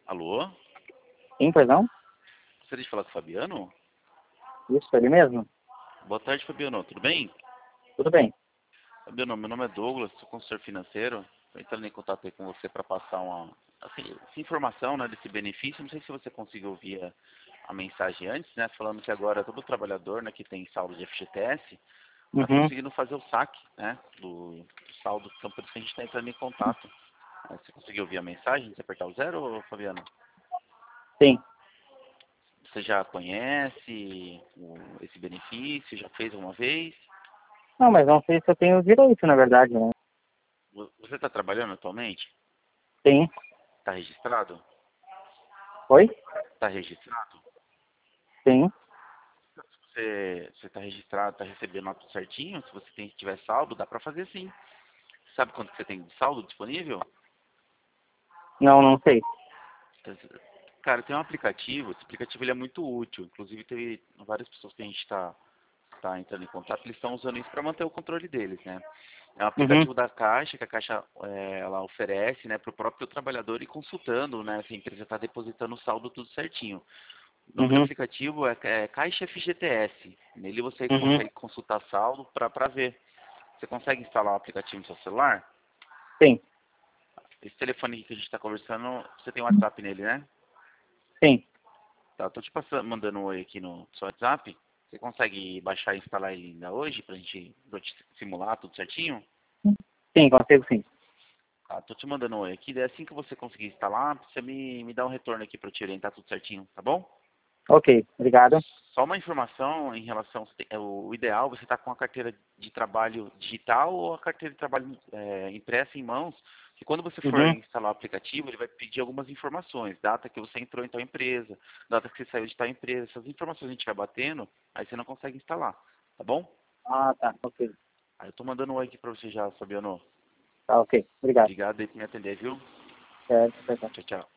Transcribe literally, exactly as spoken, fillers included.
Alô? Sim, perdão? Gostaria de falar com o Fabiano? Isso, ele mesmo? Boa tarde, Fabiano. Tudo bem? Tudo bem. Fabiano, meu nome é Douglas, sou consultor financeiro. Estou entrando em contato aí com você para passar uma assim, essa informação, né, desse benefício. Não sei se você conseguiu ouvir a, a mensagem antes, né? Falando que agora todo trabalhador, né, que tem saldo de F G T S está Uhum. conseguindo fazer o saque, né, do, do saldo. Então por isso que a gente está entrando em contato. Eh, Você conseguiu ouvir a mensagem? Você apertar o zero, Fabiano? Sim. Você já conhece o, esse benefício? Já fez alguma vez? Não, mas não sei se eu tenho direito, na verdade, né? Vo- Você está trabalhando atualmente? Sim. Está registrado? Oi? Está registrado? Sim. Você está registrado, está recebendo tudo certinho? Se você tem, tiver saldo, dá para fazer sim. Sabe quanto que você tem de saldo disponível? Não, não sei. Cara, tem um aplicativo, esse aplicativo ele é muito útil. Inclusive teve várias pessoas que a gente está tá entrando em contato, eles estão usando isso para manter o controle deles, né? É um Uhum. aplicativo da Caixa, que a Caixa é, ela oferece, né, para o próprio trabalhador ir consultando, né, se a empresa está depositando o saldo tudo certinho. O nome do Uhum. aplicativo é, é Caixa F G T S. Nele você Uhum. consegue consultar saldo para ver. Você consegue instalar o aplicativo no seu celular? Sim. Esse telefone que a gente está conversando, você tem WhatsApp nele, né? Sim. Tá, tô te passando, mandando um oi aqui no seu WhatsApp. Você consegue baixar e instalar ele ainda hoje pra gente, pra eu te simular tudo certinho? Sim, consigo sim. Tá, tô te mandando um oi aqui. Daí assim que você conseguir instalar, você me, me dá um retorno aqui pra eu te orientar tudo certinho, tá bom? Ok, obrigado. Só uma informação em relação, você tem- é, o ideal você tá com a carteira de trabalho digital ou a carteira de trabalho é, impressa em mãos, que quando você for Uhum. instalar o aplicativo, ele vai pedir algumas informações, data que você entrou em tal empresa, data que você saiu de tal empresa, essas informações a gente vai batendo, aí você não consegue instalar, tá bom? Ah, tá, ok. Aí eu tô mandando um oi aqui pra você já, Fabiano. Tá, ok. Obrigado. Obrigado aí por me atender, viu? Certo, certo. Tchau, tchau.